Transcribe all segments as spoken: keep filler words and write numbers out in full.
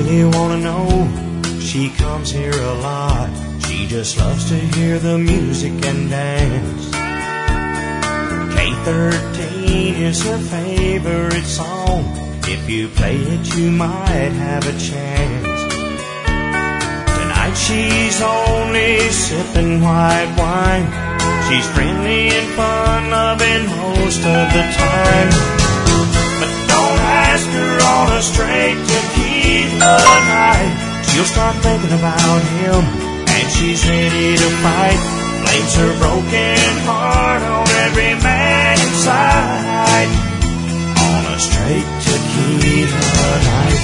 really wanna know, she comes here a lot. She just loves to hear the music and dance. K thirteen is her favorite song. If you play it, you might have a chance. Tonight she's only sipping white wine. She's friendly and fun-loving most of the time. But don't ask her on a straight tequila night. She'll start thinking about him, and she's ready to fight. Blames her broken heart on every man inside. On a straight tequila night.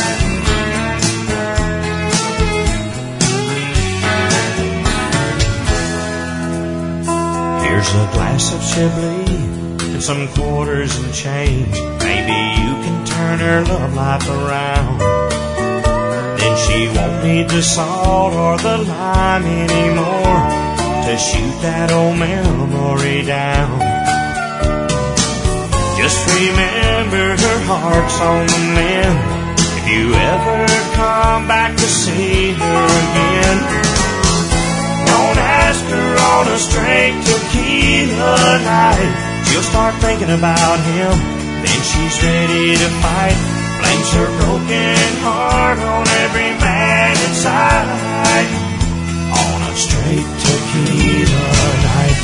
Here's a glass of Chablis and some quarters and change. Maybe you can turn her love life around. Then she won't need the salt or the lime anymore to shoot that old memory down. Just remember her heart's on the mend. If you ever come back to see her again, don't ask her on a straight tequila night. She'll start thinking about him, then she's ready to fight. Blames her broken heart on every man inside. On a straight tequila night.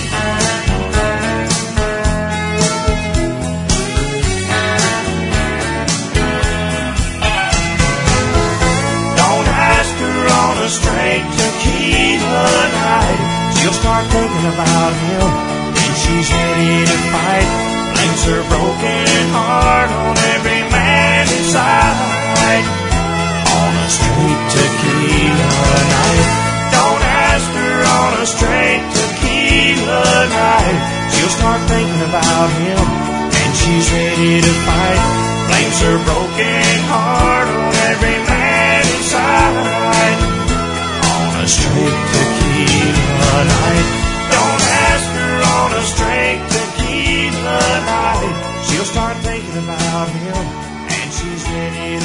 Don't ask her on a straight tequila night. She'll start thinking about him, then she's ready to fight. Blames her broken heart on every man inside. On a straight tequila night. Don't ask her on a straight tequila night. She'll start thinking about him, and she's ready to fight. Blames her broken heart on every man inside. On a straight tequila night. Don't ask her on a straight tequila night. She'll start thinking about him, and she's ready to